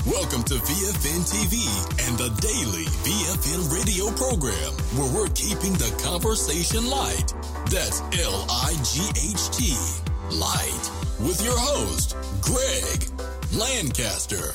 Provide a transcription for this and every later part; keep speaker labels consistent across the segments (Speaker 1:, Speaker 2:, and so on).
Speaker 1: Welcome to VFN TV and the daily VFN radio program, where we're keeping the conversation light. That's L-I-G-H-T, light, with your host, Greg Lancaster.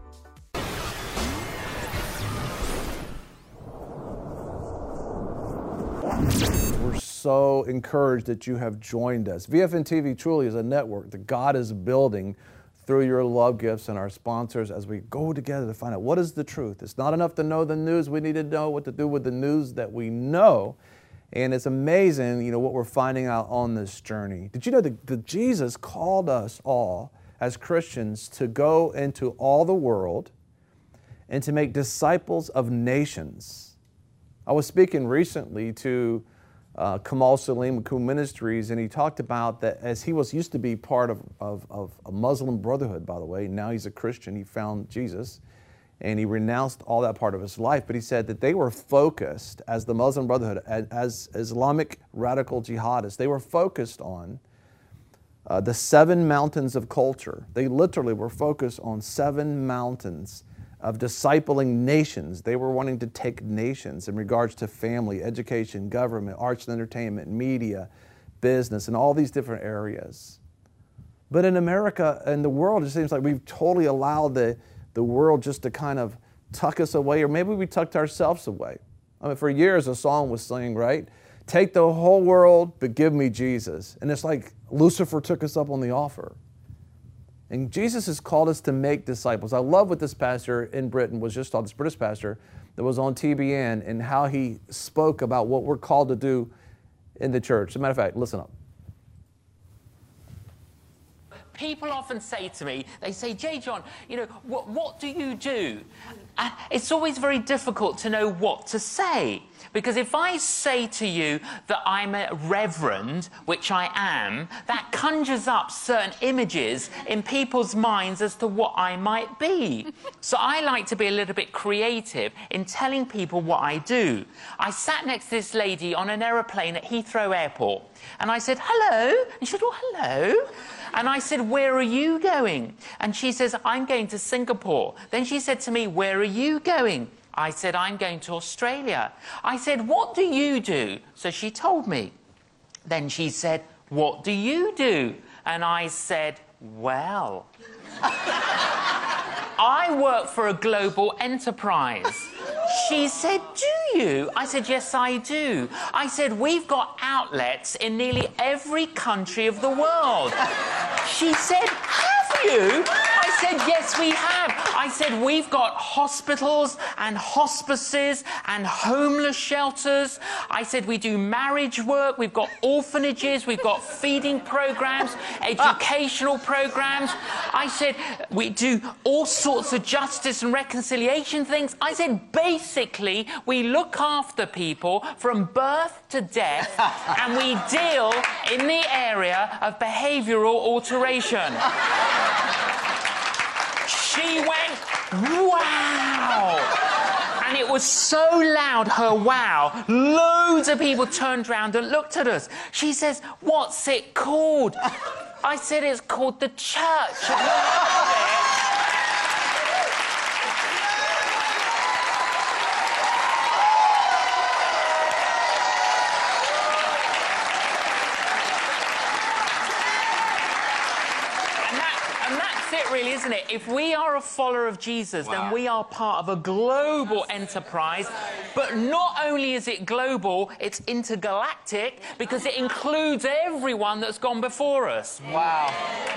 Speaker 2: We're so encouraged that you have joined us. VFN TV truly is a network that God is building through your love gifts and our sponsors as we go together to find out what is the truth. It's not enough to know the news. We need to know what to do with the news that we know. And it's amazing, what we're finding out on this journey. Did you know that Jesus called us all as Christians to go into all the world and to make disciples of nations? I was speaking recently to Kamal Salim, Kum Ministries, and he talked about that as he used to be part of a Muslim Brotherhood, by the way. Now he's a Christian. He found Jesus, and he renounced all that part of his life. But he said that they were focused, as the Muslim Brotherhood, as Islamic radical jihadists, they were focused on the 7 mountains of culture. They literally were focused on 7 mountains of discipling nations. They were wanting to take nations in regards to family, education, government, arts and entertainment, media, business, and all these different areas. But in America and the world, it seems like we've totally allowed the world just to kind of tuck us away, or maybe we tucked ourselves away. I mean, for years a song was saying, right? Take the whole world, but give me Jesus. And it's like Lucifer took us up on the offer. And Jesus has called us to make disciples. I love what this pastor in Britain was just taught, this British pastor that was on TBN, and how he spoke about what we're called to do in the church. As a matter of fact, listen up.
Speaker 3: People often say to me, they say, J. John, what do you do? It's always very difficult to know what to say. Because if I say to you that I'm a reverend, which I am, that conjures up certain images in people's minds as to what I might be. So I like to be a little bit creative in telling people what I do. I sat next to this lady on an aeroplane at Heathrow Airport, and I said, hello. And she said, oh, hello. And I said, where are you going? And she says, I'm going to Singapore. Then she said to me, where are you going? I said, I'm going to Australia. I said, what do you do? So she told me. Then she said, what do you do? And I said, well, I work for a global enterprise. She said, do you? I said, yes, I do. I said, we've got outlets in nearly every country of the world. She said, have you? I said, yes, we have. I said, we've got hospitals and hospices and homeless shelters. I said, we do marriage work. We've got orphanages. We've got feeding programs, educational programs. I said, we do all sorts of justice and reconciliation things. I said, basically, we look after people from birth to death, and we deal in the area of behavioral alteration. She went, wow! And it was so loud, her wow, loads of people turned around and looked at us. She says, what's it called? I said, it's called the church. Really, isn't it? If we are a follower of Jesus, then we are part of a global enterprise. But not only is it global, it's intergalactic, because it includes everyone that's gone before us. Wow.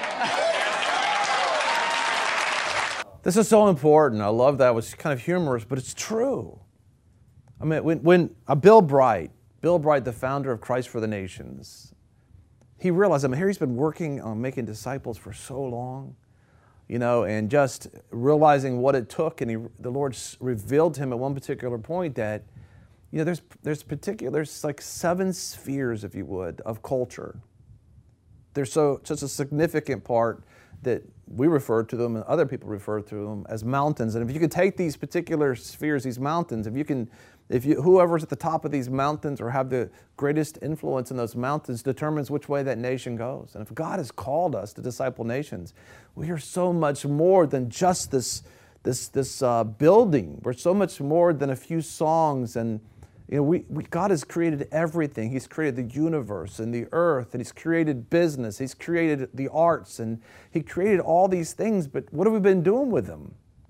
Speaker 2: This is so important. I love that. It was kind of humorous, but it's true. I mean, when Bill Bright, the founder of Christ for the Nations, he realized, here he's been working on making disciples for so long, and just realizing what it took, and the Lord revealed to him at one particular point that, there's like 7 spheres, if you would, of culture. They're such a significant part that we refer to them and other people refer to them as mountains. And if you could take these particular spheres, these mountains, whoever's at the top of these mountains or have the greatest influence in those mountains determines which way that nation goes. And if God has called us to disciple nations, we are so much more than just this building. We're so much more than a few songs. And God has created everything. He's created the universe and the earth, and He's created business. He's created the arts, and He created all these things. But what have we been doing with them?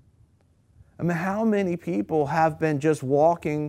Speaker 2: I mean, how many people have been just walking,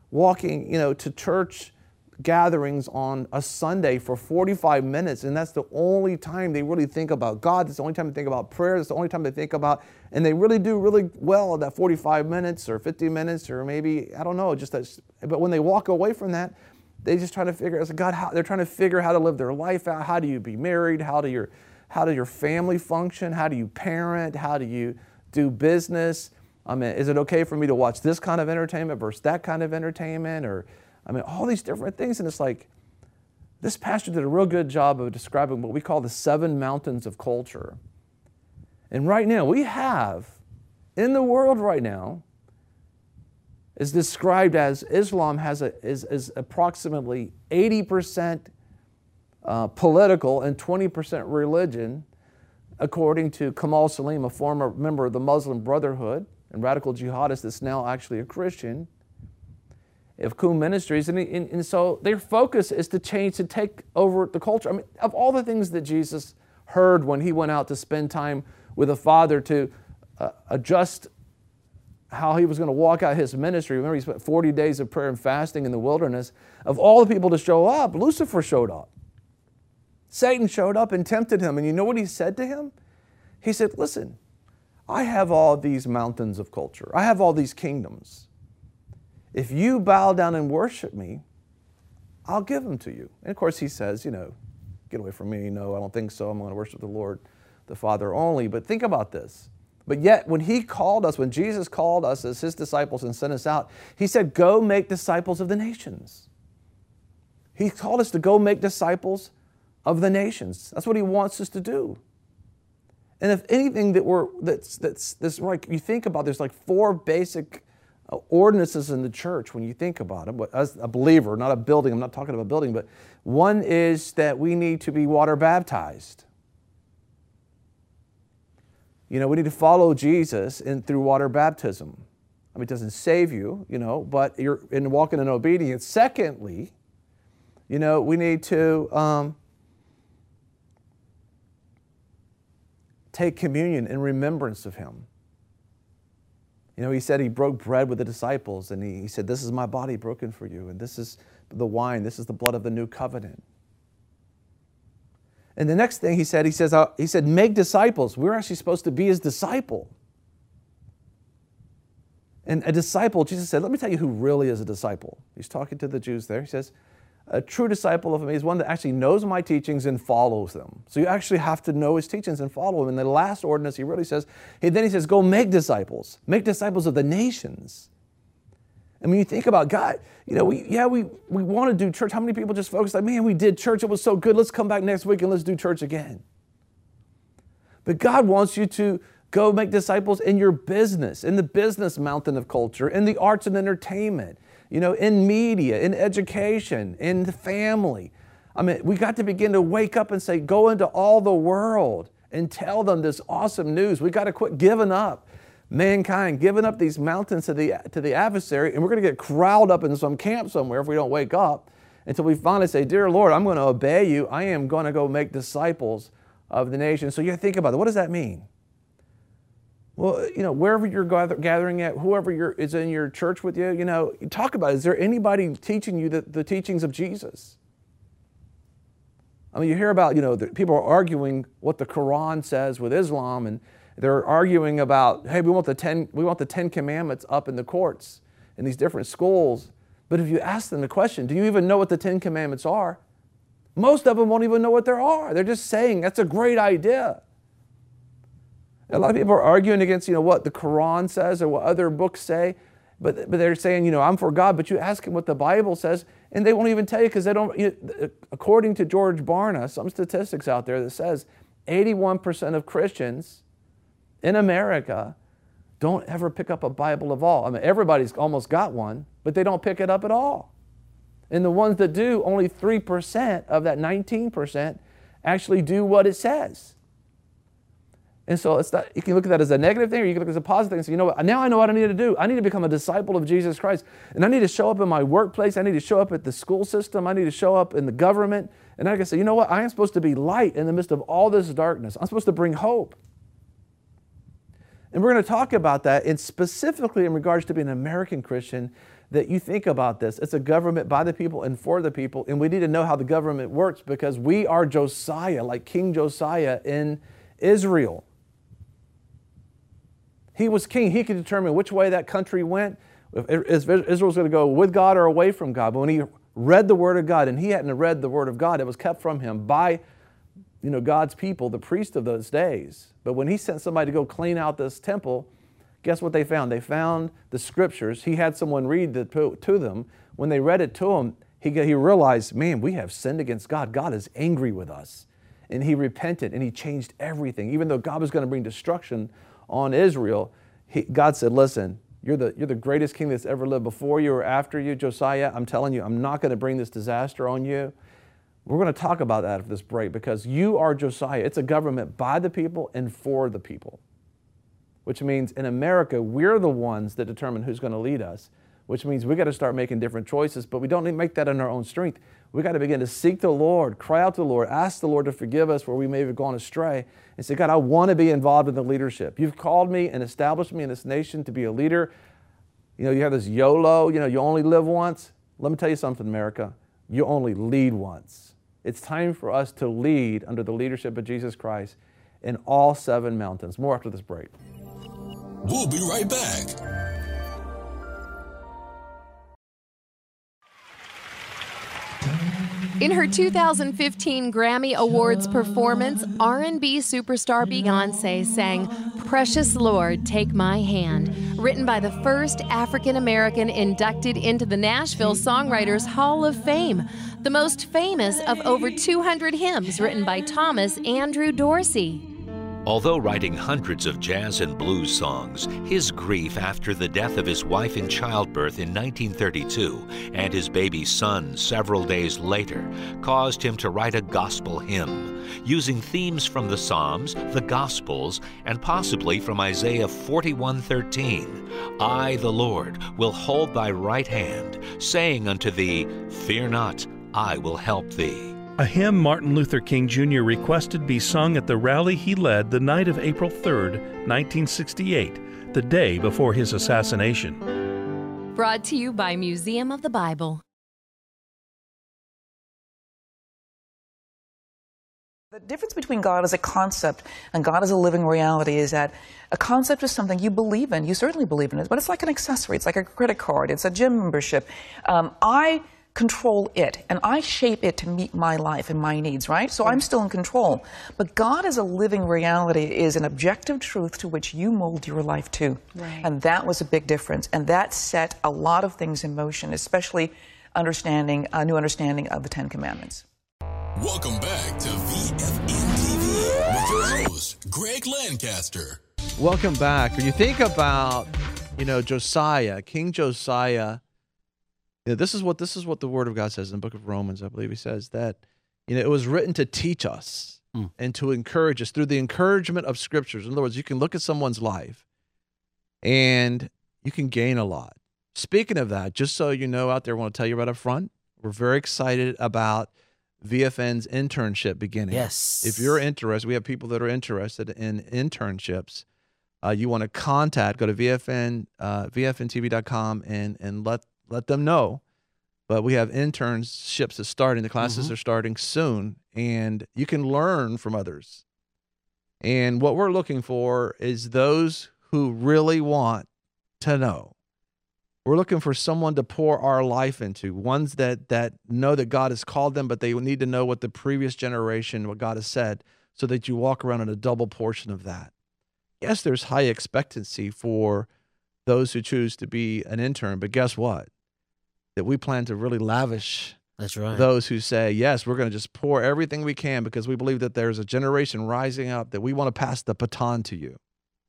Speaker 2: to church gatherings on a Sunday for 45 minutes, and that's the only time they really think about God. That's the only time they think about prayer. That's the only time they think about, and they really do really well at that 45 minutes or 50 minutes or maybe, I don't know, but when they walk away from that, they just try to figure out, God, they're trying to figure how to live their life out. How do you be married? How do your family function? How do you parent? How do you do business? I mean, is it okay for me to watch this kind of entertainment versus that kind of entertainment? Or, I mean, all these different things. And it's like, this pastor did a real good job of describing what we call the 7 mountains of culture. And right now, we have, in the world right now, is described as Islam is approximately 80% political and 20% religion, according to Kamal Salim, a former member of the Muslim Brotherhood and radical jihadist that's now actually a Christian, of Qum Ministries. And so their focus is to take over the culture. I mean, of all the things that Jesus heard when He went out to spend time with the Father to adjust how He was going to walk out His ministry. Remember, He spent 40 days of prayer and fasting in the wilderness. Of all the people to show up, Lucifer showed up. Satan showed up and tempted Him. And you know what he said to him? He said, listen, I have all these mountains of culture. I have all these kingdoms. If you bow down and worship me, I'll give them to you. And of course he says, get away from me. No, I don't think so. I'm going to worship the Lord, the Father only. But think about this. But yet when when Jesus called us as His disciples and sent us out, He said, go make disciples of the nations. He called us to go make disciples of the nations. That's what He wants us to do. And if anything that's like, you think about, there's like 4 basic ordinances in the church when you think about them. As a believer, not a building, I'm not talking about a building, but one is that we need to be water baptized. We need to follow Jesus through water baptism. I mean, it doesn't save you, but you're walking in obedience. Secondly, we need to take communion in remembrance of Him. He said He broke bread with the disciples, and He said, this is my body broken for you, and this is the wine, this is the blood of the new covenant. And the next thing He said, make disciples. We're actually supposed to be His disciple. And a disciple, Jesus said, let me tell you who really is a disciple. He's talking to the Jews there. He says, a true disciple of me is one that actually knows my teachings and follows them. So you actually have to know His teachings and follow Him. And the last ordinance He really says, He says, go make disciples of the nations. And when you think about God, we want to do church. How many people just focus like, man, we did church, it was so good, let's come back next week and let's do church again. But God wants you to go make disciples in your business, in the business mountain of culture, in the arts and entertainment, in media, in education, in the family. I mean, we got to begin to wake up and say, go into all the world and tell them this awesome news. We got to quit giving up mankind, giving up these mountains to the adversary, and we're going to get crowded up in some camp somewhere if we don't wake up until we finally say, dear Lord, I'm going to obey you. I am going to go make disciples of the nation. So you think about it. What does that mean? Well, wherever you're gathering at, whoever is in your church with you, you talk about it. Is there anybody teaching you the teachings of Jesus? I mean, you hear about, people are arguing what the Quran says with Islam, and they're arguing about, hey, we want the 10 Commandments up in the courts in these different schools. But if you ask them the question, do you even know what the 10 Commandments are? Most of them won't even know what they are. They're just saying, that's a great idea. A lot of people are arguing against, what the Quran says or what other books say, but they're saying, I'm for God, but you ask them what the Bible says, and they won't even tell you because they don't, according to George Barna, some statistics out there that says 81% of Christians in America don't ever pick up a Bible at all. I mean, everybody's almost got one, but they don't pick it up at all. And the ones that do, only 3% of that 19% actually do what it says. And so it's not, you can look at that as a negative thing, or you can look at it as a positive thing and say, you know what, now I know what I need to do. I need to become a disciple of Jesus Christ. And I need to show up in my workplace. I need to show up at the school system. I need to show up in the government. And I can say, you know what, I am supposed to be light in the midst of all this darkness. I'm supposed to bring hope. And we're going to talk about that, and specifically in regards to being an American Christian, that you think about this. It's a government by the people and for the people, and we need to know how the government works because we are Josiah, like King Josiah in Israel. He was king. He could determine which way that country went. If Israel's going to go with God or away from God. But when he read the Word of God, and he hadn't read the Word of God, it was kept from him by God's people, the priest of those days. But when he sent somebody to go clean out this temple, guess what they found? They found the scriptures. He had someone read it to them. When they read it to him, he realized, man, we have sinned against God. God is angry with us. And he repented and he changed everything. Even though God was going to bring destruction on Israel, God said, listen, you're the greatest king that's ever lived before you or after you, Josiah. I'm telling you, I'm not going to bring this disaster on you. We're going to talk about that after this break because you are Josiah. It's a government by the people and for the people, which means in America, we're the ones that determine who's going to lead us, which means we got to start making different choices, but we don't need to make that in our own strength. We got to begin to seek the Lord, cry out to the Lord, ask the Lord to forgive us where we may have gone astray, and say, God, I want to be involved in the leadership. You've called me and established me in this nation to be a leader. You have this YOLO, you only live once. Let me tell you something, America. You only lead once. It's time for us to lead under the leadership of Jesus Christ in all 7 mountains. More after this break.
Speaker 1: We'll be right back.
Speaker 4: In her 2015 Grammy Awards performance, R&B superstar Beyoncé sang "Precious Lord, Take My Hand," written by the first African-American inducted into the Nashville Songwriters Hall of Fame, the most famous of over 200 hymns written by Thomas Andrew Dorsey.
Speaker 5: Although writing hundreds of jazz and blues songs, his grief after the death of his wife in childbirth in 1932 and his baby son several days later caused him to write a gospel hymn, using themes from the Psalms, the Gospels, and possibly from Isaiah 41:13. I, the Lord, will hold thy right hand, saying unto thee, Fear not, I will help thee.
Speaker 6: A hymn Martin Luther King Jr. requested be sung at the rally he led the night of April 3, 1968, the day before his assassination.
Speaker 4: Brought to you by Museum of the Bible.
Speaker 7: The difference between God as a concept and God as a living reality is that a concept is something you believe in. You certainly believe in it, but it's like an accessory. It's like a credit card. It's a gym membership. I control it, and I shape it to meet my life and my needs, right? So I'm still in control. But God as a living reality is an objective truth to which you mold your life to. Right. And that was a big difference. And that set a lot of things in motion, especially understanding a new understanding of the 10 Commandments.
Speaker 1: Welcome back to VFN TV with your host, Greg Lancaster.
Speaker 2: Welcome back. When you think about, Josiah, King Josiah, this is what the Word of God says in the book of Romans. I believe he says that, it was written to teach us and to encourage us through the encouragement of Scriptures. In other words, you can look at someone's life and you can gain a lot. Speaking of that, just so you know out there, I want to tell you right up front, we're very excited about VFN's internship beginning.
Speaker 8: Yes.
Speaker 2: If you're interested, we have people that are interested in internships. You want to contact, go to VFNTV.com and let them know. But we have internships that starting. The classes are starting soon, and you can learn from others. And what we're looking for is those who really want to know. We're looking for someone to pour our life into, ones that know that God has called them, but they need to know what the previous generation, what God has said, so that you walk around in a double portion of that. Yes, there's high expectancy for those who choose to be an intern, but guess what? That we plan to really lavish those who say, yes, we're going to just pour everything we can because we believe that there's a generation rising up that we want to pass the baton to you.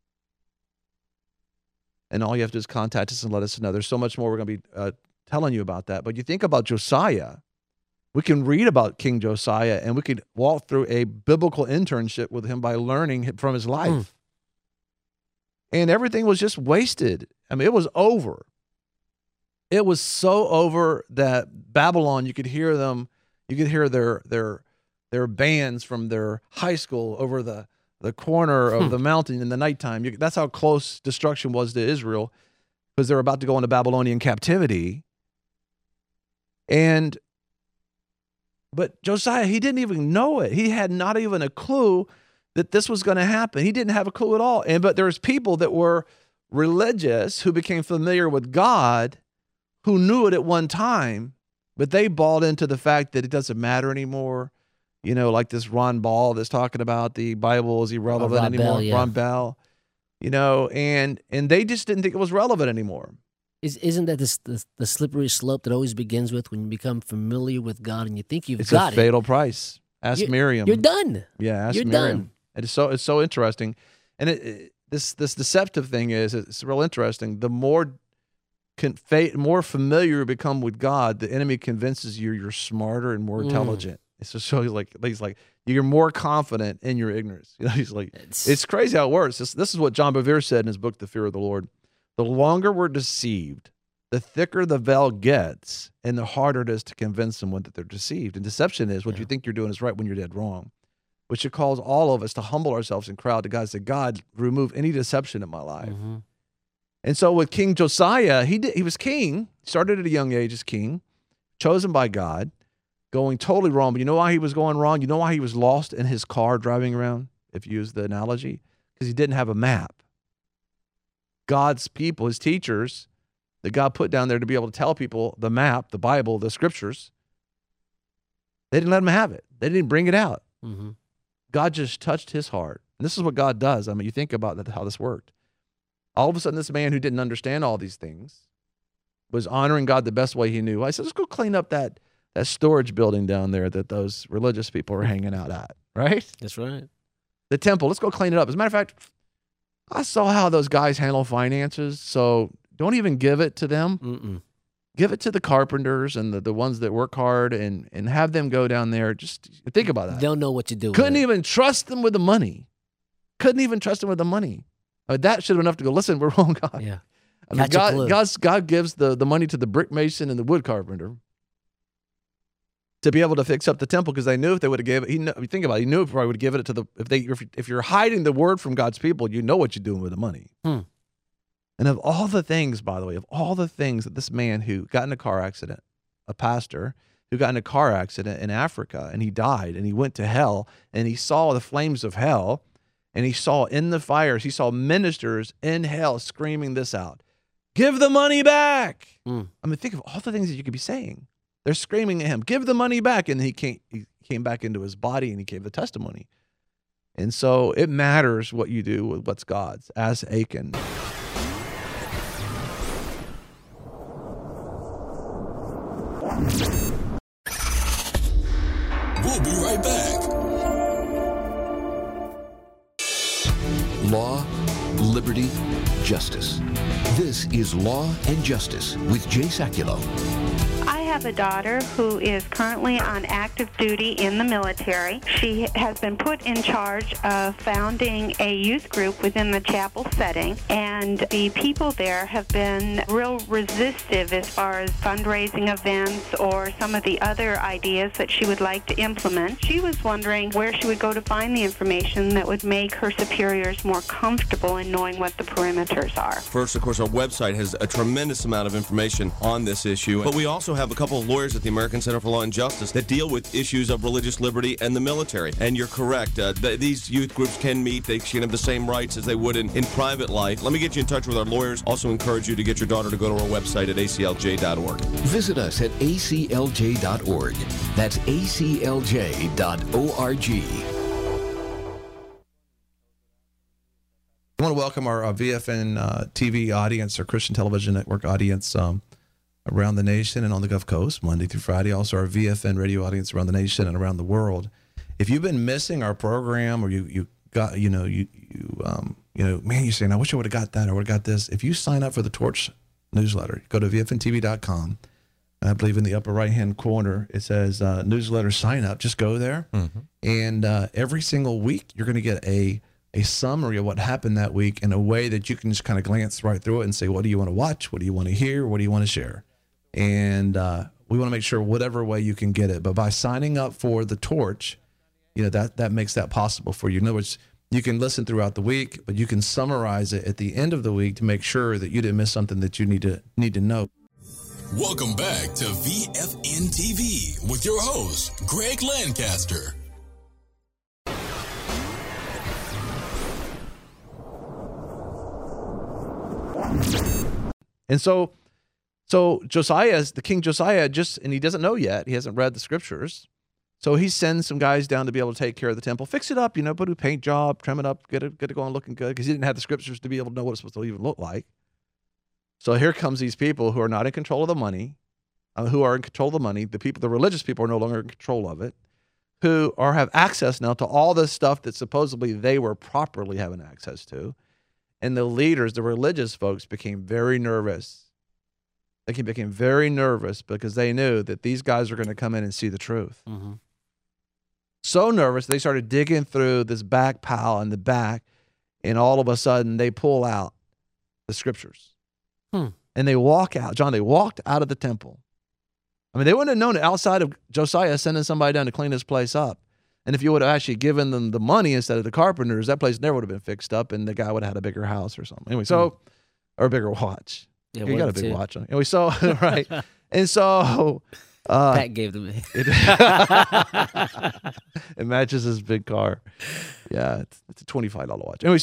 Speaker 2: And all you have to do is contact us and let us know. There's so much more we're going to be telling you about that. But you think about Josiah, We can read about King Josiah, and we could walk through a biblical internship with him by learning from his life. And everything was just wasted. I mean, it was over. It was so over that Babylon, you could hear them, you could hear their bands from their high school over the corner of the mountain in the nighttime. That's how close destruction was to Israel, because they're about to go into Babylonian captivity. But Josiah, he didn't even know it. He had not even a clue that this was going to happen. He didn't have a clue at all. But there's people that were religious who became familiar with God, who knew it at one time, but they bought into the fact that it doesn't matter anymore. You know, like this Ron Ball that's talking about the Bible is irrelevant anymore. Ron Bell, you know, and they just didn't think it was relevant anymore.
Speaker 8: Isn't that the slippery slope that always begins with when you become familiar with God and you think you've got it?
Speaker 2: It's a fatal price. Ask Miriam.
Speaker 8: You're done.
Speaker 2: Yeah, ask Miriam. Done. It's so interesting, and this deceptive thing it's real interesting. The more familiar you become with God, the enemy convinces you're smarter and more intelligent. It's just so he's like you're more confident in your ignorance. You know, he's like it's crazy how it works. This is what John Bevere said in his book, The Fear of the Lord. The longer we're deceived, the thicker the veil gets, and the harder it is to convince someone that they're deceived. And deception is what you think you're doing is right when you're dead wrong, which should cause all of us to humble ourselves and cry out to God and say, God, remove any deception in my life. And so with King Josiah, he was king, started at a young age as king, chosen by God, going totally wrong. But you know why he was going wrong? You know why he was lost in his car driving around, if you use the analogy? Because he didn't have a map. God's people, his teachers, that God put down there to be able to tell people the map, the Bible, the scriptures, they didn't let him have it. They didn't bring it out. God just touched his heart. And this is what God does. I mean, you think about that, how this worked. All of a sudden, this man who didn't understand all these things was honoring God the best way he knew. I said, let's go clean up that storage building down there that those religious people are hanging out at, right?
Speaker 8: That's right.
Speaker 2: The temple, let's go clean it up. As a matter of fact, I saw how those guys handle finances, so don't even give it to them. Give it to the carpenters and the ones that work hard and have them go down there. Just think about that.
Speaker 8: They'll know what to do.
Speaker 2: Couldn't even trust them with the money. That should have been enough to go, listen, we're wrong, God.
Speaker 8: Yeah.
Speaker 2: I mean, God gives the money to the brick mason and the wood carpenter to be able to fix up the temple, because they knew if they would have gave it, think about it, he knew if probably would have given it to if you're hiding the word from God's people, you know what you're doing with the money. And of all the things, by the way, that this man who got in a car accident, a pastor who got in a car accident in Africa, and he died, and he went to hell, and he saw the flames of hell, and he saw in the fires, he saw ministers in hell screaming this out, give the money back. I mean, think of all the things that you could be saying. They're screaming at him, give the money back. And he came back into his body and he gave the testimony. And so it matters what you do with what's God's, as Achan.
Speaker 1: We'll be right back.
Speaker 9: Law, liberty, justice. This is Law and Justice with Jay Sekulow.
Speaker 10: I have a daughter who is currently on active duty in the military. She has been put in charge of founding a youth group within the chapel setting, and the people there have been real resistive as far as fundraising events or some of the other ideas that she would like to implement. She was wondering where she would go to find the information that would make her superiors more comfortable in knowing what the perimeters are.
Speaker 11: First, of course, our website has a tremendous amount of information on this issue, but we also have a couple of lawyers at the American Center for Law and Justice that deal with issues of religious liberty and the military. And you're correct. These youth groups can meet. They should have the same rights as they would in private life. Let me get you in touch with our lawyers. Also encourage you to get your daughter to go to our website at aclj.org.
Speaker 9: Visit us at aclj.org. That's aclj.org.
Speaker 2: I want to welcome our VFN TV audience, our Christian Television Network audience around the nation and on the Gulf Coast, Monday through Friday. Also, our VFN radio audience around the nation and around the world. If you've been missing our program, or you got, man, you're saying, I wish I would have got that, or would have got this. If you sign up for the Torch newsletter, go to VFNTV.com, I believe in the upper right-hand corner, it says newsletter sign up. Just go there. And every single week, you're going to get a summary of what happened that week in a way that you can just kind of glance right through it and say, what do you want to watch? What do you want to hear? What do you want to share? And we want to make sure whatever way you can get it. But by signing up for the Torch, that makes that possible for you. In other words, you can listen throughout the week, but you can summarize it at the end of the week to make sure that you didn't miss something that you need to know.
Speaker 1: Welcome back to VFN TV with your host, Greg Lancaster.
Speaker 2: And so the King Josiah and he doesn't know yet. He hasn't read the scriptures. So he sends some guys down to be able to take care of the temple, fix it up, put a paint job, trim it up, get it going looking good, because he didn't have the scriptures to be able to know what it's supposed to even look like. So here comes these people who are not in control of the money, the religious people are no longer in control of it, who have access now to all this stuff that supposedly they were properly having access to. And the leaders, the religious folks, became very nervous. They became very nervous because they knew that these guys were going to come in and see the truth. So nervous, they started digging through this back pile in the back, and all of a sudden they pull out the scriptures. And they walk out. John, they walked out of the temple. I mean, they wouldn't have known it outside of Josiah sending somebody down to clean this place up. And if you would have actually given them the money instead of the carpenters, that place never would have been fixed up, and the guy would have had a bigger house or something. Anyway, or a bigger watch.
Speaker 8: Yeah,
Speaker 2: you got a big watch on. Anyway, right. And so
Speaker 8: Pat gave them
Speaker 2: it matches his big car. Yeah, it's a $25 watch. Anyway,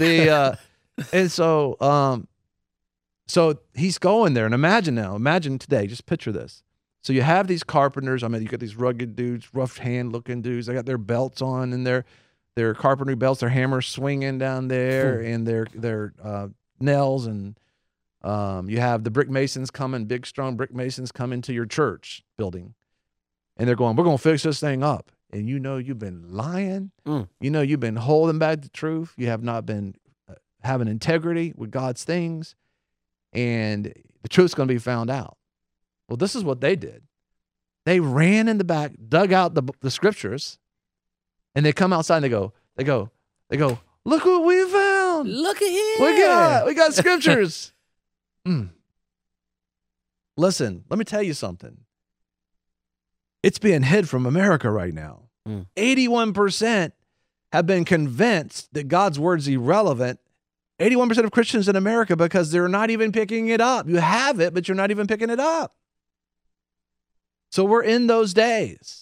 Speaker 2: so he's going there, and imagine today, just picture this. So you have these carpenters. I mean, you got these rugged dudes, rough hand looking dudes. They got their belts on and their carpentry belts, their hammers swinging down there, and their nails. And you have the brick masons coming, big strong brick masons coming to your church building, and they're going, "We're going to fix this thing up." And you've been lying. You've been holding back the truth. You have not been having integrity with God's things, and the truth's going to be found out. Well, this is what they did. They ran in the back, dug out the scriptures, and they come outside and they go, "Look what we found!
Speaker 8: Look at here!
Speaker 2: We got scriptures." Listen, let me tell you something. It's being hid from America right now. 81% have been convinced that God's word's irrelevant. 81% of Christians in America, because they're not even picking it up. You have it, but you're not even picking it up. So we're in those days.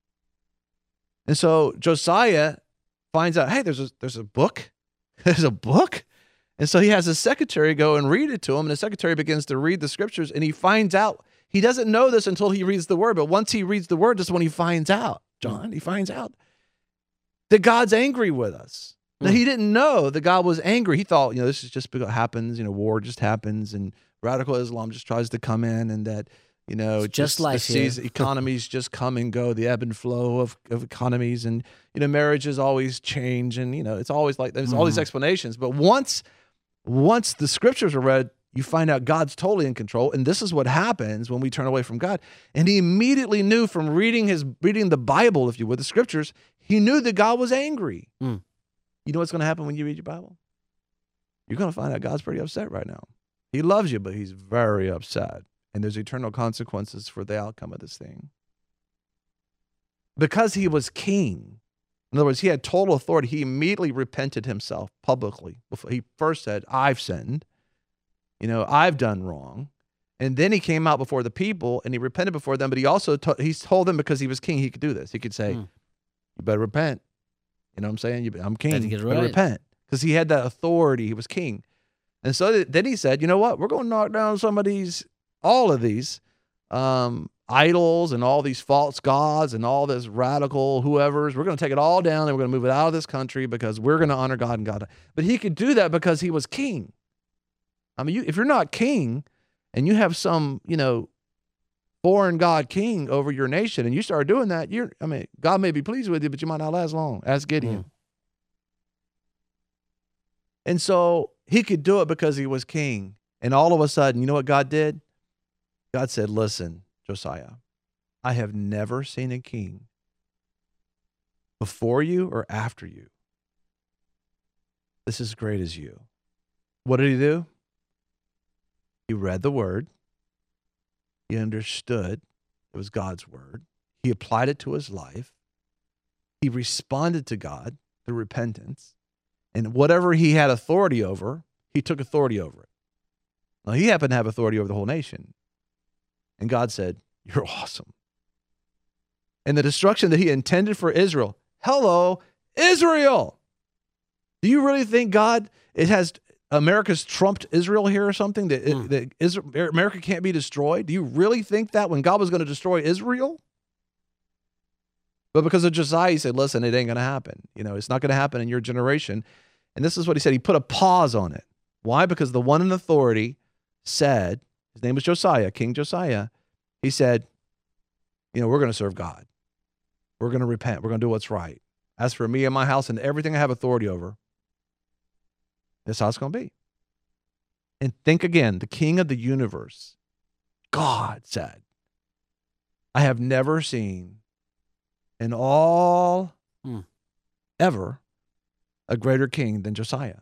Speaker 2: And so Josiah finds out, hey, there's a book. There's a book. And so he has his secretary go and read it to him, and the secretary begins to read the scriptures, and he finds out. He doesn't know this until he reads the word, but once he reads the word, that's when he finds out, John. He finds out that God's angry with us. Now, he didn't know that God was angry. He thought, this is just what happens, war just happens, and radical Islam just tries to come in, and that,
Speaker 8: it's just life here.
Speaker 2: Economies just come and go, the ebb and flow of economies, and, marriages always change, and, it's always like, there's all these explanations. But once the scriptures are read, you find out God's totally in control, and this is what happens when we turn away from God. And he immediately knew from reading the Bible, if you would, the scriptures, he knew that God was angry. You know what's going to happen when you read your Bible? You're going to find out God's pretty upset right now. He loves you, but he's very upset. And there's eternal consequences for the outcome of this thing. Because he was king, in other words, he had total authority, he immediately repented himself publicly. He first said, I've sinned. I've done wrong. And then he came out before the people and he repented before them, but he also he told them, because he was king, he could do this. He could say, you better repent. You know what I'm saying? I'm king. You better repent. Because he had that authority. He was king. And so then he said, you know what? We're going to knock down all of these idols and all these false gods and all this radical whoever's. We're going to take it all down and we're going to move it out of this country because we're going to honor God and God. But he could do that because he was king. I mean, if you're not king and you have some, foreign god king over your nation and you start doing that, God may be pleased with you, but you might not last long. Ask Gideon. And so he could do it because he was king. And all of a sudden, you know what God did? God said, listen, Josiah, I have never seen a king before you or after you. This is as great as you. What did he do? He read the word. He understood it was God's word. He applied it to his life. He responded to God through repentance. And whatever he had authority over, he took authority over it. Now, he happened to have authority over the whole nation. And God said, you're awesome. And the destruction that he intended for Israel, hello, Israel. Do you really think God, America's trumped Israel here or something? That America can't be destroyed? Do you really think that when God was going to destroy Israel? But because of Josiah, he said, listen, it ain't going to happen. It's not going to happen in your generation. And this is what he said. He put a pause on it. Why? Because the one in authority said, his name was Josiah, King Josiah. He said, we're going to serve God. We're going to repent. We're going to do what's right. As for me and my house and everything I have authority over, that's how it's going to be. And think again, the king of the universe, God said, I have never seen in all ever a greater king than Josiah.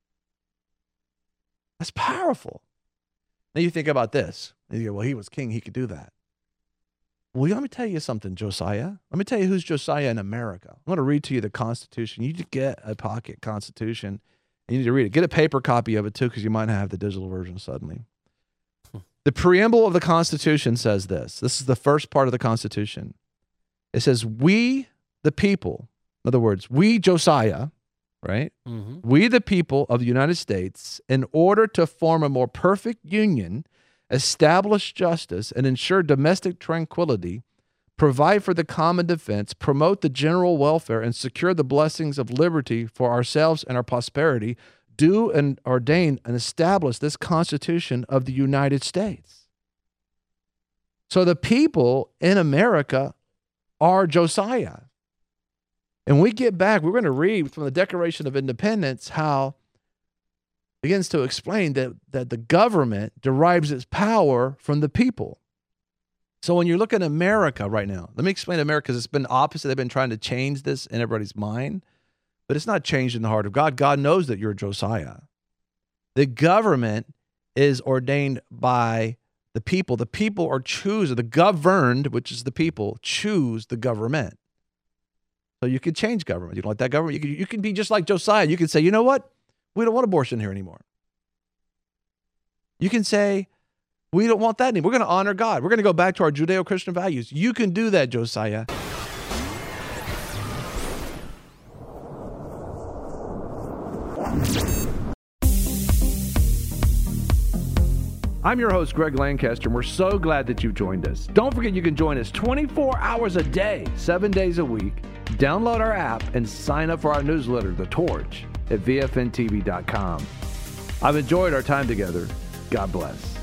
Speaker 2: That's powerful. Now you think about this. You go, well, he was king. He could do that. Well, let me tell you something, Josiah. Let me tell you who's Josiah in America. I'm going to read to you the Constitution. You need to get a pocket Constitution. You need to read it. Get a paper copy of it, too, because you might not have the digital version suddenly. The preamble of the Constitution says this. This is the first part of the Constitution. It says, we, the people, in other words, we, Josiah, right? Mm-hmm. We, the people of the United States, in order to form a more perfect union, establish justice, and ensure domestic tranquility, provide for the common defense, promote the general welfare, and secure the blessings of liberty for ourselves and our posterity, do and ordain and establish this Constitution of the United States. So the people in America are Josiah. And we get back, we're going to read from the Declaration of Independence how it begins to explain that the government derives its power from the people. So when you look at America right now, let me explain America because it's been opposite. They've been trying to change this in everybody's mind, but it's not changed in the heart of God. God knows that you're Josiah. The government is ordained by the people. The people are choosing, the governed, which is the people, choose the government. So you can change government. You don't like that government? You can be just like Josiah. You can say, you know what? We don't want abortion here anymore. You can say, we don't want that anymore. We're going to honor God. We're going to go back to our Judeo-Christian values. You can do that, Josiah. I'm your host, Greg Lancaster, and we're so glad that you've joined us. Don't forget you can join us 24 hours a day, 7 days a week. Download our app and sign up for our newsletter, The Torch, at VFNTV.com. I've enjoyed our time together. God bless.